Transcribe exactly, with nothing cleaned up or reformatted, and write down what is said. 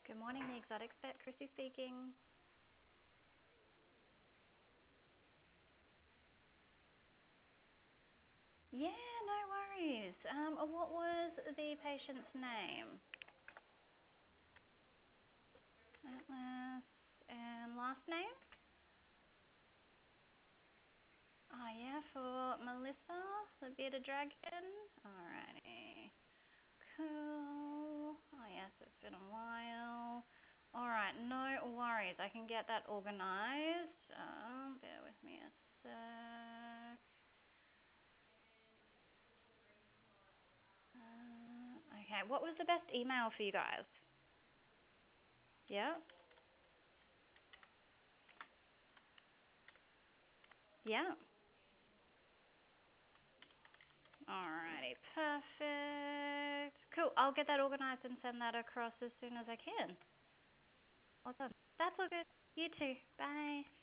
Good morning, the Exotics Vet, Chrissy speaking. Yeah, no worries. Um, what was the patient's name? Atlas, and last name? Oh yeah, for Melissa, the bearded dragon. Alrighty, cool. Oh yes, it's been a while. Alright, no worries. I can get that organised. Um, bear with me a sec. Uh, okay, what was the best email for you guys? Yeah, yeah. Alrighty, perfect. Cool, I'll get that organised and send that across as soon as I can. Awesome. That's all good. You too. Bye.